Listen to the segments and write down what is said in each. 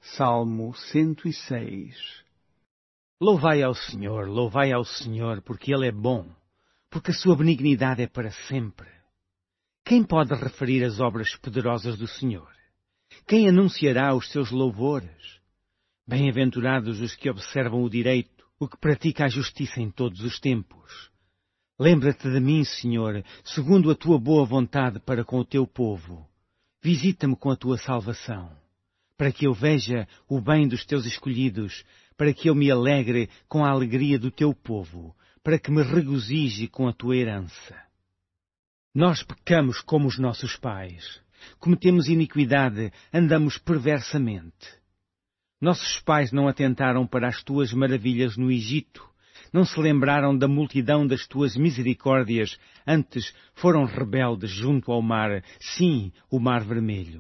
Salmo 106. Louvai ao Senhor, porque Ele é bom, porque a sua benignidade é para sempre. Quem pode referir as obras poderosas do Senhor? Quem anunciará os seus louvores? Bem-aventurados os que observam o direito, o que pratica a justiça em todos os tempos. Lembra-te de mim, Senhor, segundo a tua boa vontade para com o teu povo. Visita-me com a tua salvação, para que eu veja o bem dos teus escolhidos, para que eu me alegre com a alegria do teu povo, para que me regozije com a tua herança. Nós pecamos como os nossos pais, cometemos iniquidade, andamos perversamente. Nossos pais não atentaram para as tuas maravilhas no Egito, não se lembraram da multidão das tuas misericórdias, antes foram rebeldes junto ao mar, sim, o mar vermelho.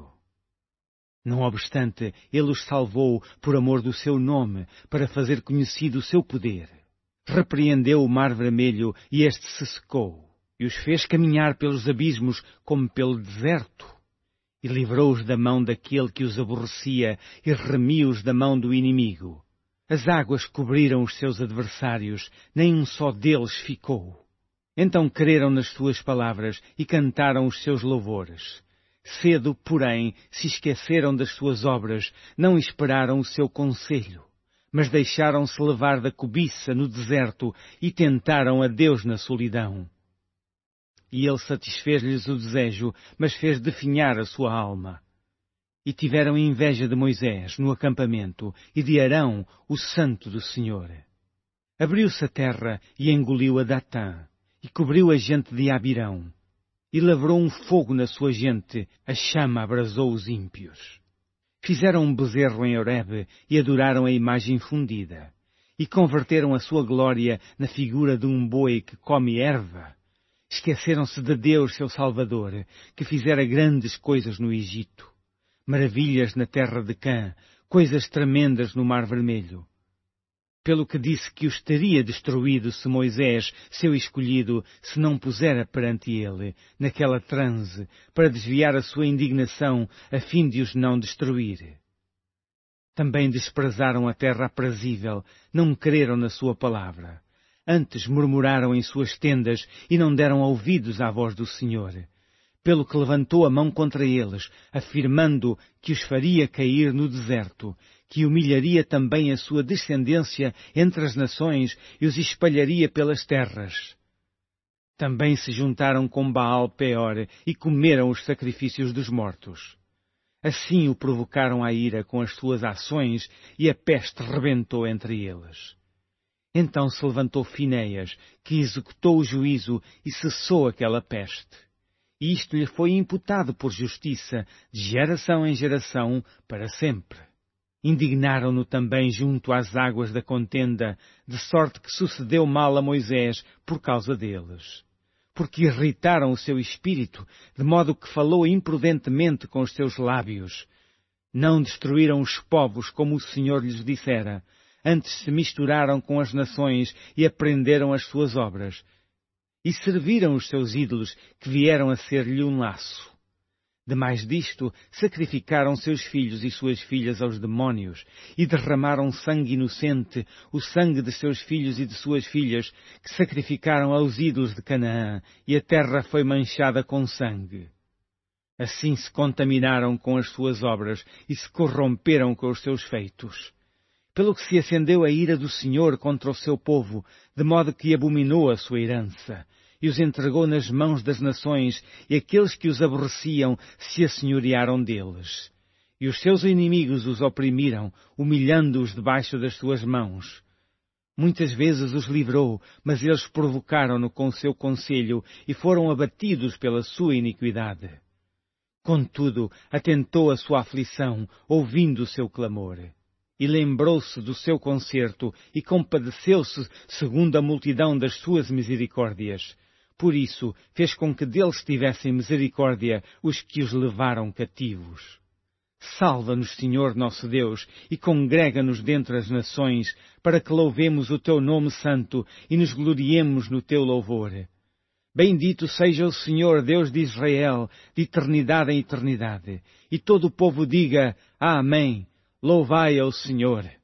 Não obstante, Ele os salvou por amor do seu nome, para fazer conhecido o seu poder. Repreendeu o mar vermelho e este se secou, e os fez caminhar pelos abismos como pelo deserto. E livrou-os da mão daquele que os aborrecia e remiu-os da mão do inimigo. As águas cobriram os seus adversários, nem um só deles ficou. Então creram nas suas palavras e cantaram os seus louvores. Cedo, porém, se esqueceram das suas obras, não esperaram o seu conselho, mas deixaram-se levar da cobiça no deserto e tentaram a Deus na solidão. E Ele satisfez-lhes o desejo, mas fez definhar a sua alma. E tiveram inveja de Moisés no acampamento e de Arão, o santo do Senhor. Abriu-se a terra e engoliu a Datã, e cobriu a gente de Abirão. E lavrou um fogo na sua gente, a chama abrasou os ímpios. Fizeram um bezerro em Horebe e adoraram a imagem fundida. E converteram a sua glória na figura de um boi que come erva. Esqueceram-se de Deus, seu Salvador, que fizera grandes coisas no Egito. Maravilhas na terra de Cã, coisas tremendas no Mar Vermelho. Pelo que disse que os teria destruído se Moisés, seu escolhido, se não pusera perante ele, naquela transe, para desviar a sua indignação, a fim de os não destruir. Também desprezaram a terra aprazível, não creram na sua palavra. Antes murmuraram em suas tendas e não deram ouvidos à voz do Senhor. Pelo que levantou a mão contra eles, afirmando que os faria cair no deserto, que humilharia também a sua descendência entre as nações e os espalharia pelas terras. Também se juntaram com Baal Peor e comeram os sacrifícios dos mortos. Assim o provocaram à ira com as suas ações e a peste rebentou entre eles. Então se levantou Finéias, que executou o juízo e cessou aquela peste. E isto lhe foi imputado por justiça, de geração em geração, para sempre. Indignaram-no também junto às águas da contenda, de sorte que sucedeu mal a Moisés por causa deles. Porque irritaram o seu espírito, de modo que falou imprudentemente com os seus lábios. Não destruíram os povos como o Senhor lhes dissera, antes se misturaram com as nações e aprenderam as suas obras. E serviram os seus ídolos, que vieram a ser-lhe um laço. Demais disto, sacrificaram seus filhos e suas filhas aos demónios, e derramaram sangue inocente, o sangue de seus filhos e de suas filhas, que sacrificaram aos ídolos de Canaã, e a terra foi manchada com sangue. Assim se contaminaram com as suas obras, e se corromperam com os seus feitos. Pelo que se acendeu a ira do Senhor contra o seu povo, de modo que abominou a sua herança, e os entregou nas mãos das nações, e aqueles que os aborreciam se assenhorearam deles. E os seus inimigos os oprimiram, humilhando-os debaixo das suas mãos. Muitas vezes os livrou, mas eles provocaram-no com o seu conselho, e foram abatidos pela sua iniquidade. Contudo, atentou a sua aflição, ouvindo o seu clamor. E lembrou-se do seu concerto, e compadeceu-se segundo a multidão das suas misericórdias. Por isso, fez com que deles tivessem misericórdia os que os levaram cativos. Salva-nos, Senhor nosso Deus, e congrega-nos dentre as nações, para que louvemos o teu nome santo e nos gloriemos no teu louvor. Bendito seja o Senhor, Deus de Israel, de eternidade em eternidade. E todo o povo diga, Amém. Louvai ao Senhor.